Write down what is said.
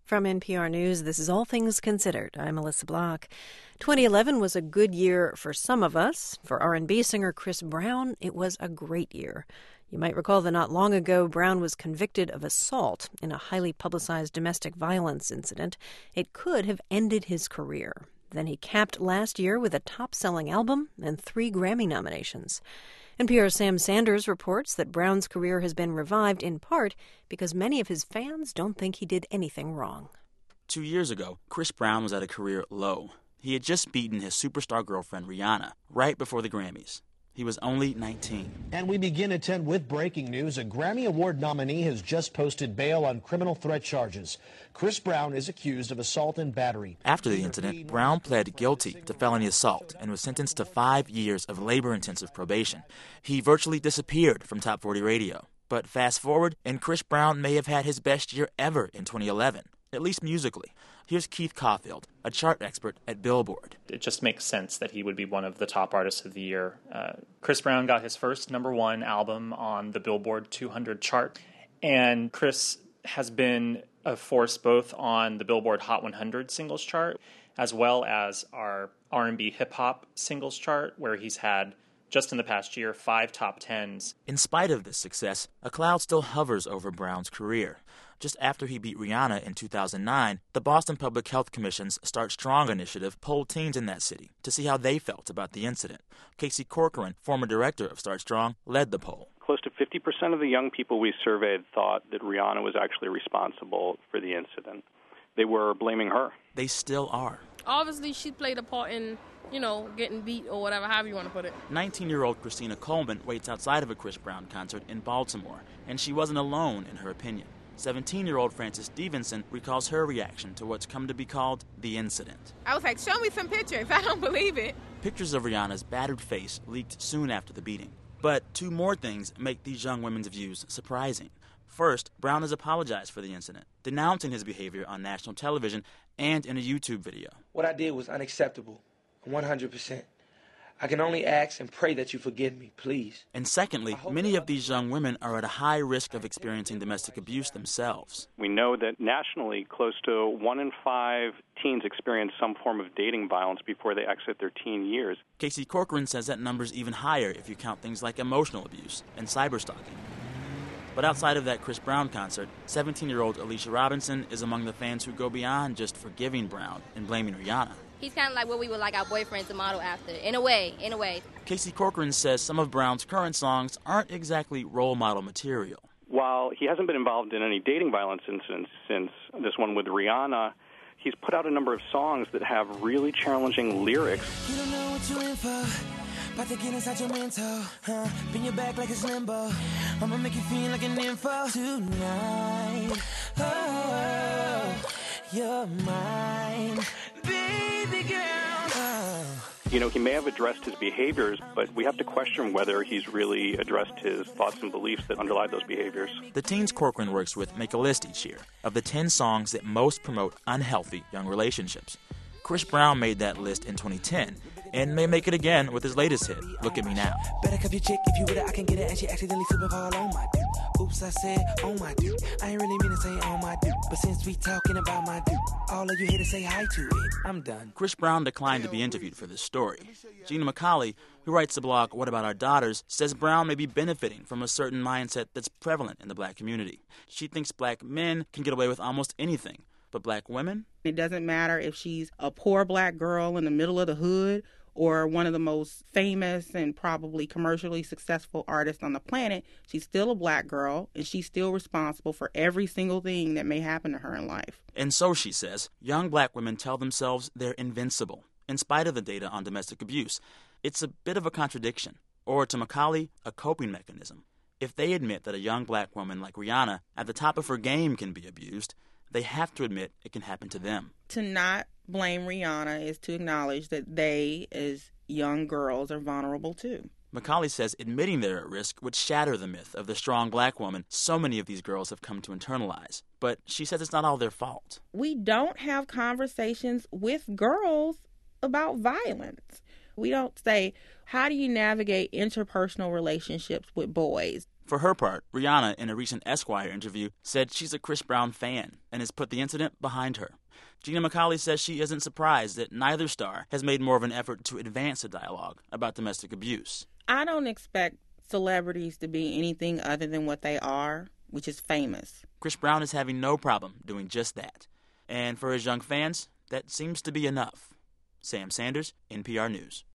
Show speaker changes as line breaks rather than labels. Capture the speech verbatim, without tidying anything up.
From N P R News, this is All Things Considered. I'm Melissa Block. twenty eleven was a good year for some of us. For R and B singer Chris Brown, it was a great year. You might recall that not long ago, Brown was convicted of assault in a highly publicized domestic violence incident. It could have ended his career. Then he capped last year with a top-selling album and three Grammy nominations. N P R's Sam Sanders reports that Brown's career has been revived in part because many of his fans don't think he did anything wrong.
Two years ago, Chris Brown was at a career low. He had just beaten his superstar girlfriend Rihanna right before the Grammys. He was only nineteen.
And we begin at ten with breaking news. A Grammy Award nominee has just posted bail on criminal threat charges. Chris Brown is accused of assault and battery.
After the incident, Brown pled guilty to felony assault and was sentenced to five years of labor-intensive probation. He virtually disappeared from Top forty radio. But fast forward, and Chris Brown may have had his best year ever in twenty eleven, at least musically. Here's Keith Caulfield, a chart expert at Billboard.
It just makes sense that he would be one of the top artists of the year. Uh, Chris Brown got his first number one album on the Billboard two hundred chart, and Chris has been a force both on the Billboard Hot one hundred singles chart as well as our R and B hip-hop singles chart, where he's had, just in the past year, five top tens.
In spite of this success, a cloud still hovers over Brown's career. Just after he beat Rihanna in two thousand nine, the Boston Public Health Commission's Start Strong initiative polled teens in that city to see how they felt about the incident. Casey Corcoran, former director of Start Strong, led the poll.
Close to fifty percent of the young people we surveyed thought that Rihanna was actually responsible for the incident. They were blaming her.
They still are.
Obviously, she played a part in, you know, getting beat or whatever, however you want to put it.
nineteen-year-old Christina Coleman waits outside of a Chris Brown concert in Baltimore, and she wasn't alone in her opinion. seventeen-year-old Frances Stevenson recalls her reaction to what's come to be called the incident.
I was like, show me some pictures. I don't believe it.
Pictures of Rihanna's battered face leaked soon after the beating. But two more things make these young women's views surprising. First, Brown has apologized for the incident, denouncing his behavior on national television and in a YouTube video.
What I did was unacceptable, one hundred percent. I can only ask and pray that you forgive me, please.
And secondly, many of these young women are at a high risk of experiencing domestic abuse themselves.
We know that nationally, close to one in five teens experience some form of dating violence before they exit their teen years.
Casey Corcoran says that number's even higher if you count things like emotional abuse and cyberstalking. But outside of that Chris Brown concert, seventeen-year-old Alicia Robinson is among the fans who go beyond just forgiving Brown and blaming Rihanna.
He's kind of like what we would like our boyfriends to model after, in a way, in a way.
Casey Corcoran says some of Brown's current songs aren't exactly role model material.
While he hasn't been involved in any dating violence incidents since this one with Rihanna, he's put out a number of songs that have really challenging lyrics.
You don't know what you're in for. About to get inside your mental, huh? Bend your back like it's limbo. I'ma make you feel like an info tonight. Oh, you're mine, baby girl. Oh.
You know, he may have addressed his behaviors, but we have to question whether he's really addressed his thoughts and beliefs that underlie those behaviors.
The teens Corcoran works with make a list each year of the ten songs that most promote unhealthy young relationships. Chris Brown made that list in twenty ten and may make it again with his latest hit, Look at Me Now.
Better cuff your chick if you with it, I can get it, and she accidentally slip and fall on my dude. Oops, I said, oh my dude. I ain't really mean to say on my dude, but since we talking about my dude, all of you here to say hi to it. I'm done.
Chris Brown declined to be interviewed for this story. Gina McCauley, who writes the blog What About Our Daughters, says Brown may be benefiting from a certain mindset that's prevalent in the black community. She thinks black men can get away with almost anything, but black women?
It doesn't matter if she's a poor black girl in the middle of the hood or one of the most famous and probably commercially successful artists on the planet. She's still a black girl, and she's still responsible for every single thing that may happen to her in life.
And so, she says, young black women tell themselves they're invincible, in spite of the data on domestic abuse. It's a bit of a contradiction, or to McCauley, a coping mechanism. If they admit that a young black woman like Rihanna, at the top of her game, can be abused, they have to admit it can happen to them.
To not blame Rihanna is to acknowledge that they, as young girls, are vulnerable too.
McCauley says admitting they're at risk would shatter the myth of the strong black woman so many of these girls have come to internalize. But she says it's not all their fault.
We don't have conversations with girls about violence. We don't say, how do you navigate interpersonal relationships with boys?
For her part, Rihanna, in a recent Esquire interview, said she's a Chris Brown fan and has put the incident behind her. Gina McCauley says she isn't surprised that neither star has made more of an effort to advance a dialogue about domestic abuse.
I don't expect celebrities to be anything other than what they are, which is famous.
Chris Brown is having no problem doing just that. And for his young fans, that seems to be enough. Sam Sanders, N P R News.